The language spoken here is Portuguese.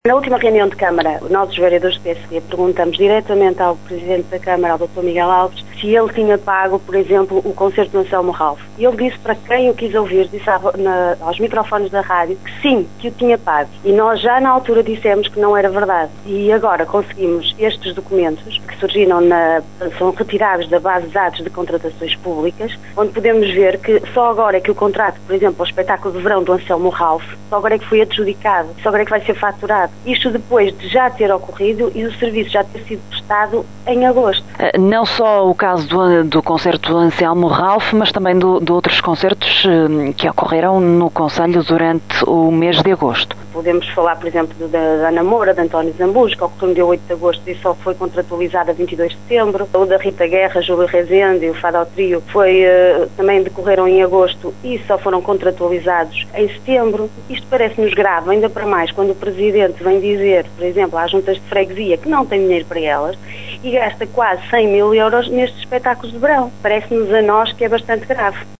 Na última reunião de Câmara, nós, os vereadores do PSD, perguntamos diretamente ao Presidente da Câmara, ao Dr. Miguel Alves, se ele tinha pago, por exemplo, o concerto do Anselmo Ralph. E ele disse, para quem o quis ouvir, disse aos microfones da rádio, que sim, que o tinha pago. E nós já na altura dissemos que não era verdade. E agora conseguimos estes documentos, que surgiram são retirados da base de dados de contratações públicas, onde podemos ver que só agora é que o contrato, por exemplo, ao espetáculo de verão do Anselmo Ralph, só agora é que foi adjudicado, só agora é que vai ser faturado. Isto depois de já ter ocorrido e o serviço já ter sido prestado em agosto. Não só o caso do concerto do Anselmo Ralph, mas também de outros concertos que ocorreram no concelho durante o mês de agosto. Podemos falar, por exemplo, da Ana Moura, de António Zambujo, que ocorreu no dia 8 de agosto e só foi contratualizada a 22 de setembro. O da Rita Guerra, Júlio Rezende e o Fado ao Trio também decorreram em agosto e só foram contratualizados em setembro. Isto parece-nos grave, ainda para mais quando o Presidente vem dizer, por exemplo, às juntas de freguesia que não tem dinheiro para elas e gasta quase 100 mil euros nestes espetáculos de verão. Parece-nos a nós que é bastante grave.